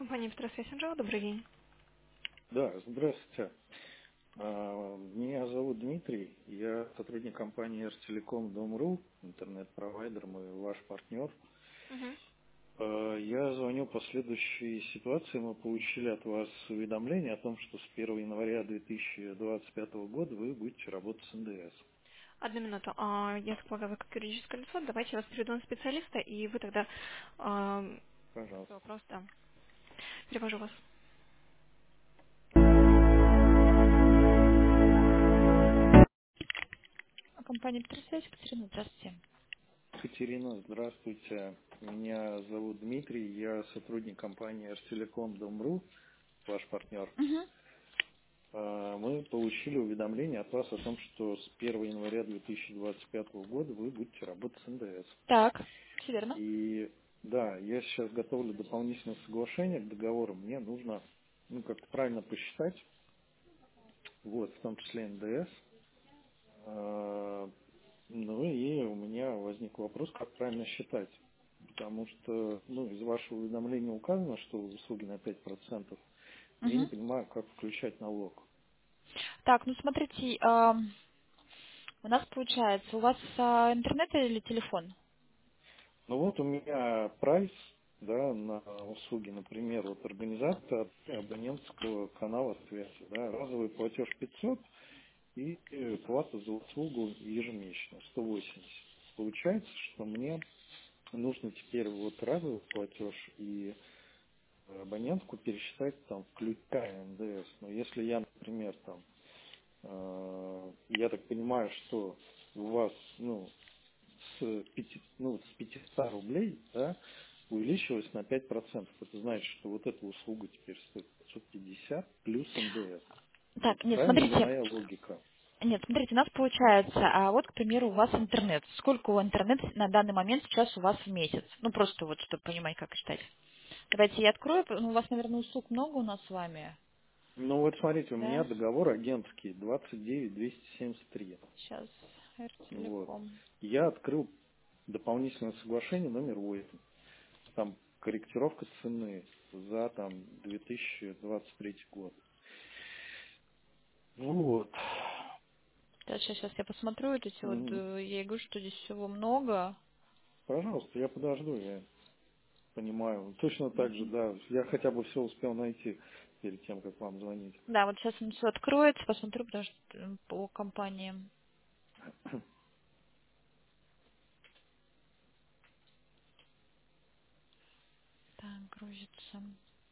Компания Петросвязь Анжела, добрый день. Да, здравствуйте. Меня зовут Дмитрий, я сотрудник компании Эрстелеком Дом.ру, интернет-провайдер, мы ваш партнер. Мгм. Я звоню по следующей ситуации. Мы получили от вас уведомление о том, что с 1 января 2025 года вы будете работать с НДС. Одну минуту. Я так полагаю, вы как юридическое лицо. Давайте я вас переведу на специалиста, и вы тогда Пожалуйста. вопрос, да. Перевожу вас. Компания Петросвязь, Екатерина, здравствуйте. Екатерина, здравствуйте. Меня зовут Дмитрий, я сотрудник компании Эрстелеком Дом.ру, ваш партнер. Угу. Мы получили уведомление от вас о том, что с 1 января 2025 года вы будете работать с НДС. Так, все верно. И да, я сейчас готовлю дополнительное соглашение к договору. Мне нужно, как-то правильно посчитать, вот, в том числе НДС. Ну и у меня возник вопрос, как правильно считать. Потому что, из вашего уведомления указано, что услуги на 5%. Я не Угу. понимаю, как включать налог. Так, ну смотрите, у нас получается, у вас интернет или телефон? Ну вот у меня прайс, да, на услуги, например, вот организация абонентского канала связи, да, разовый платеж 500 и плата за услугу ежемесячно 180. Получается, что мне нужно теперь вот разовый платеж и абонентку пересчитать там, включая НДС. Но если я, например, там, я так понимаю, что у вас, с 500 рублей, да, увеличилось на 5%. Это значит, что вот эта услуга теперь стоит 550 плюс НДС. Так, Это нет, правильно ли смотрите, моя логика? нет, смотрите, у нас получается, вот, к примеру, у вас интернет. Сколько у интернет на данный момент сейчас у вас в месяц? Ну, просто вот, чтобы понимать, как считать. Давайте я открою. Ну, у вас, наверное, услуг много у нас с вами, Ну вот смотрите, у меня да? договор агентский 29273. Сейчас, Вот. Эртелеком. Я открыл дополнительное соглашение номер 8. Там корректировка цены за там 2023 год. Вот. Сейчас я посмотрю, вот эти вот, Мгм. я и говорю, что здесь всего много. Пожалуйста, я подожду, я понимаю. Точно так же, Мгм. да. Я хотя бы все успел найти перед тем, как вам звонить. Да, вот сейчас он все откроется, посмотрю, потому что по компаниям. Так, грузится.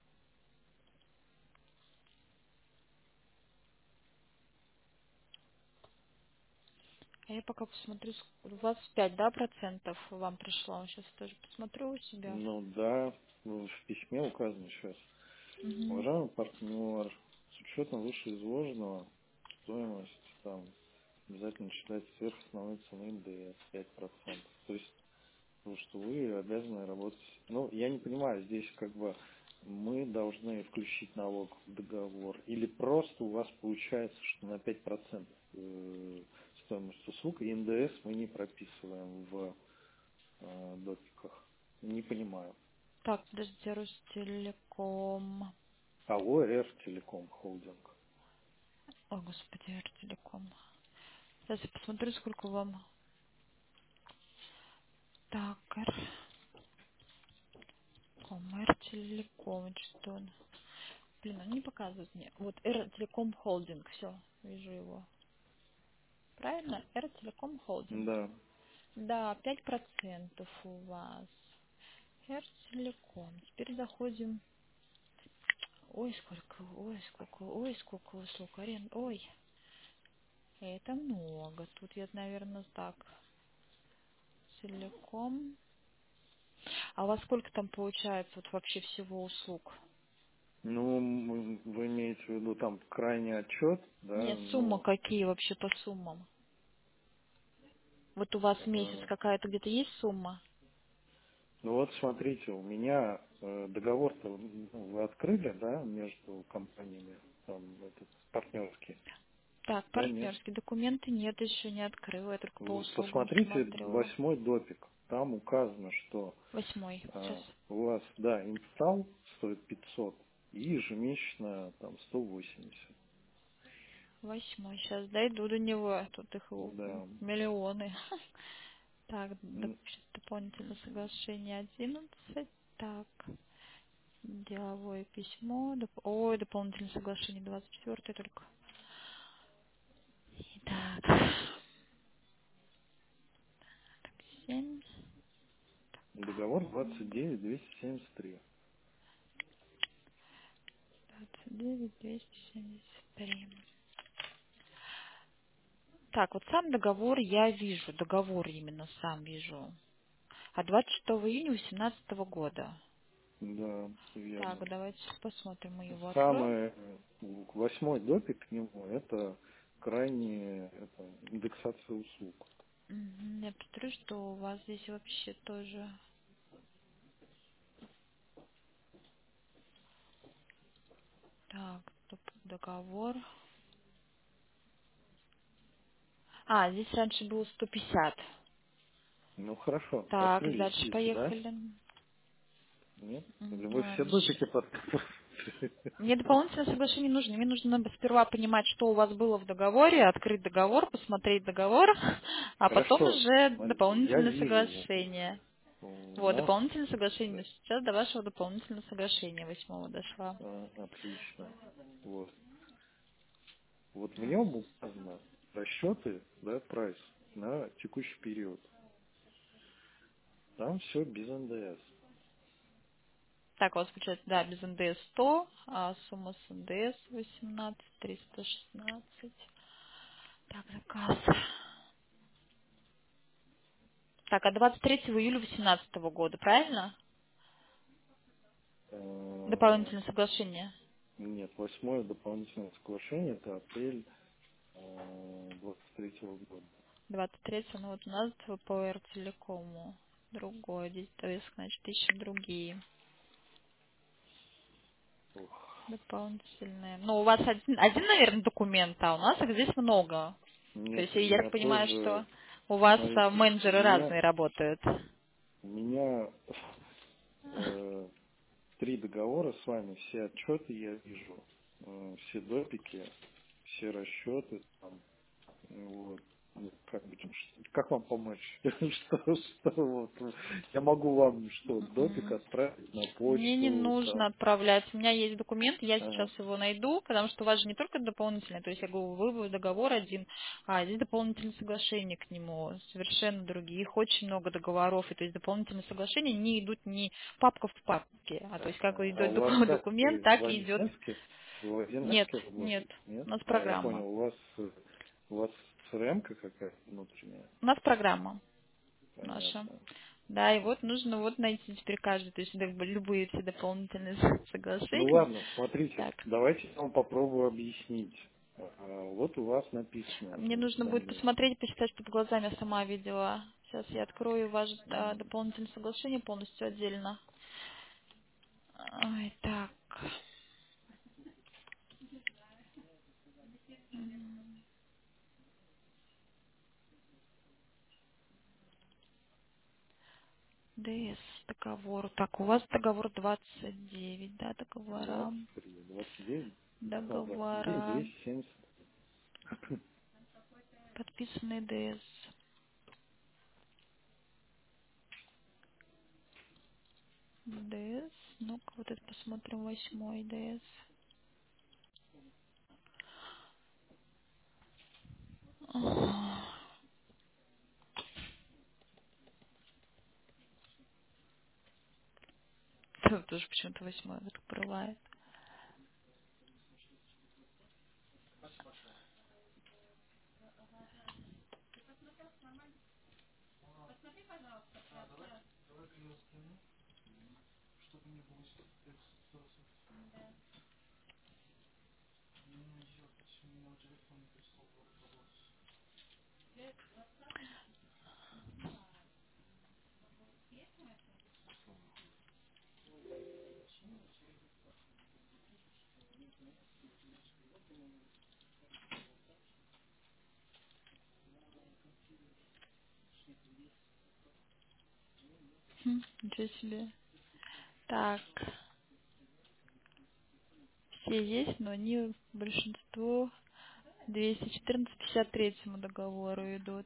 А я пока посмотрю, 25, да, процентов вам пришло. Сейчас тоже посмотрю у себя. Ну да, в письме указано сейчас. Угу. Уважаемый партнер, с учетом вышеизложенного, стоимость там обязательно считать сверх основной цены НДС 5%. То есть, что вы обязаны работать. Ну, я не понимаю, здесь как бы мы должны включить налог в договор, или просто у вас получается, что на 5% стоимость услуг, и НДС мы не прописываем в допиках. Не понимаю. Так, подождите, Ростелеком. АО Телеком Холдинг. О, господи, Эртелеком. Сейчас я посмотрю, сколько вам. Так, Эртелеком, что он? Блин, он не показывает мне. Вот Эртелеком Холдинг, все, вижу его. Правильно? Эртелеком Холдинг. Да. Да, 5% у вас. Эртелеком. Теперь заходим. Ой, сколько услуг, ой, это много. Тут я, наверное, так. Целиком. А у вас сколько там получается вот вообще всего услуг? Ну, вы имеете в виду там крайний отчет, да, Нет, сумма ну, какие вообще по суммам? Вот у вас в месяц э, какая-то где-то есть сумма? ну вот смотрите, у меня договор-то вы открыли, да, между компаниями, там, этот, партнерский, Так, да, нет? партнерские документы нет, еще не открыла, я только по Вы услугам посмотрите смотрю. 8-й допик. там указано, что 8. Сейчас. у вас, да, инсталл стоит 500 и ежемесячно там 180. 8. Сейчас дойду до него. Тут их Да. миллионы. Так, М, дополнительное соглашение 11. Так, деловое письмо. Ой, дополнительное соглашение 24 только. Так, 7. Договор 29 273. 29 273. Так, вот сам договор я вижу. Договор именно сам вижу. От 26 июня 2018 года. Да, верно. Так, давайте посмотрим, мы его откроем. Самый 8 допик к нему это крайне индексация услуг. Мгм, я посмотрю, что у вас здесь вообще тоже. Так, договор. А, здесь раньше было 150. Ну хорошо, Так, открыли, дальше видите, да? поехали. Нет? Или вы все Дальше. допики подписываете? Мне дополнительное соглашение не нужно. Мне нужно сперва понимать, что у вас было в договоре, открыть договор, посмотреть договор, а потом Хорошо, уже смотрите, я дополнительное вижу, соглашение. у Вот, нас, дополнительное да, соглашение. Сейчас до вашего дополнительного соглашения 8 дошла. отлично. Вот. Вот в нем указано расчеты, да, прайс на текущий период. Там все без НДС. Так, у вас получается, да, без НДС 100, а сумма с НДС 18, 316. Так, заказ. Так, а 23 июля 2018 года, правильно? Э, Дополнительное соглашение. Нет, восьмое дополнительное соглашение это апрель 23 года. 23, ну вот у нас ВПР Телекому. Другой, здесь ТС, значит, ищем другие. Ох. Дополнительные. Ну, у вас один, наверное, документ, а у нас их здесь много. То Нет, есть у я меня так понимаю, тоже, что у вас смотрите, менеджеры разные работают. у меня 3 договора с вами, все отчеты я вижу, все допики, все расчеты, там, вот. Ну, как вам помочь? Что вот? Я могу вам что, допик М. отправить на Мне не почту, нужно там, отправлять. У меня есть документ, я сейчас ага. его найду, потому что у вас же не только дополнительный, то есть я говорю, вы договор один, а здесь дополнительное соглашение к нему, совершенно другие. Их очень много договоров, и то есть дополнительные соглашения не идут не папка в папке, а то есть как А идет у вас как? документ, Вы в так и идет. 1С? Вы в Нет, 1С нет, работаете? Нет? у нас А, я программа. понял, у вас CRM-ка какая-то внутренняя? У нас программа наша. Понятно. Да, и вот нужно вот найти теперь каждый, то есть любые все дополнительные Ну соглашения. ладно, смотрите, Так, давайте я вам попробую объяснить. Вот у вас написано, мне значит, нужно будет там, посмотреть, почитать, чтобы глазами сама видела. Сейчас я открою ваше м, дополнительное соглашение полностью отдельно. Ой, так. ДС договор. Так, у вас договор 29, да, договора. 23, 29, ага, 29, Договора. 270. Подписанный ДС. ДС. Ну-ка, вот это посмотрим, 8 ДС. Ах, тут тоже почему-то 8 вот открывает. Ничего себе. Так, все есть, но они большинство 214-53 договору идут.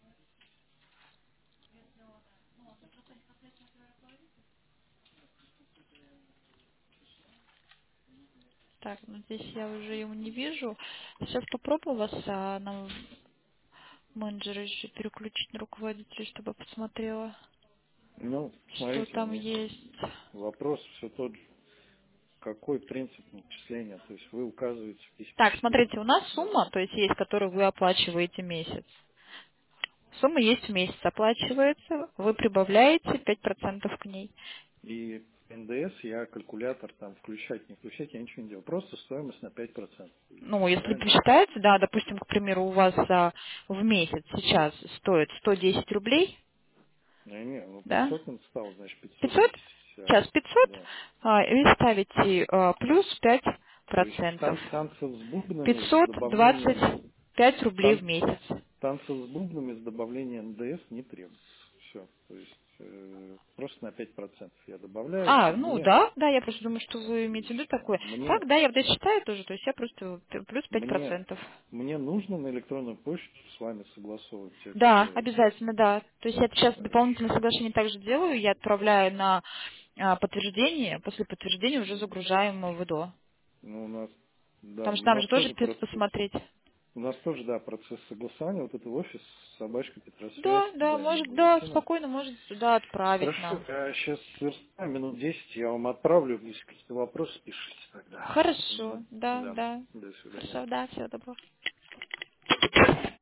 Так, ну здесь я уже его не вижу. Сейчас попробую вас на менеджера еще переключить на руководителя, чтобы я посмотрела, Ну, что смотрите, там есть. вопрос все тот же. Какой принцип начисления? То есть вы указываете в письме. Так, смотрите, у нас Да. сумма, то есть есть, которую вы оплачиваете месяц. Сумма есть в месяц, оплачивается, вы прибавляете 5% к ней. И НДС я калькулятор там включать, не включать, я ничего не делаю. Просто стоимость на 5%. Ну, если Правильно? посчитаете, да, допустим, к примеру, у вас в месяц сейчас стоит 110 рублей, Не, ну да, 500 он стал, значит 500, 510. сейчас 500, Да. и ставите плюс То есть 5%. танцев с бубнами с добавлением 525 рублей в тан- месяц. танцев с бубнами с добавлением НДС не требуется. Все. То есть просто на 5% я добавляю. Ну да, да, я просто думаю, что вы имеете в виду такое. Мне, Так, да, я вот это считаю тоже, то есть я просто плюс мне, 5%. мне нужно на электронную почту с вами согласовывать Да, это. обязательно, да. То есть я сейчас дополнительное соглашение также делаю, я отправляю на подтверждение, после подтверждения уже загружаем в ВДО. Ну, у нас, да, Потому у что там нас же тоже тоже придется процесс. посмотреть. У нас тоже, да, процесс согласования. Вот это в офис собачка Петросвязь, Да, да, да, может, нужно да, зайти нам. спокойно можете туда отправить Хорошо, нам. я сейчас сверстаю, минут 10 я вам отправлю, если какие-то вопросы пишите тогда. Хорошо, Мгм. да, Да, да. до свидания. Хорошо, да, всего доброго.